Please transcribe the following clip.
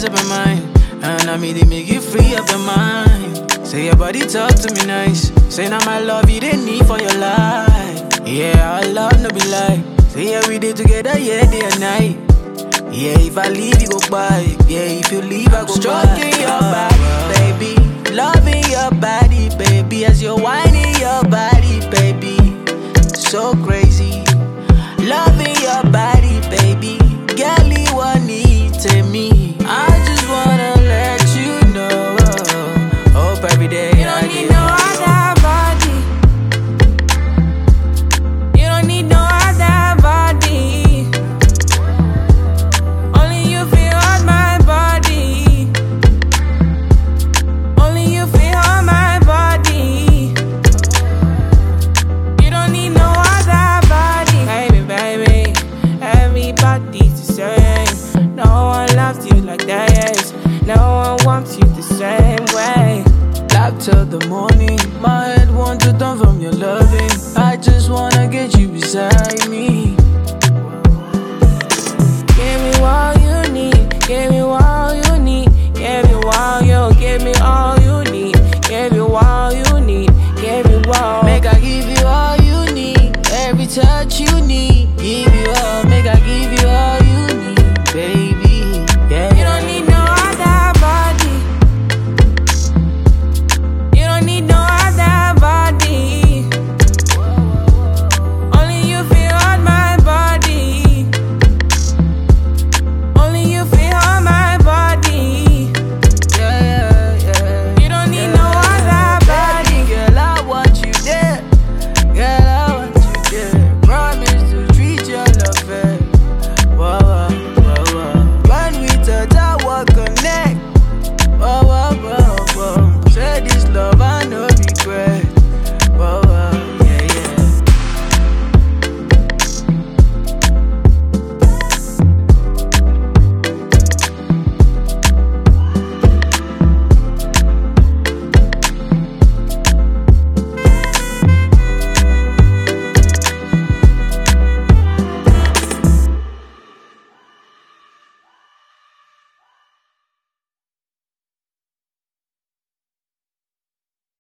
up my mind. And I mean, they make you free up your mind. Say your body talk to me nice. Say now my love you didn't need for your life. Yeah, our love no be lie. Say yeah, we did together, yeah, day and night. Yeah, if I leave, you go by. Yeah, if you leave, I go stroking by. Your body, baby. Loving your body, baby. As you're whining your body, baby. So crazy. Loving your body.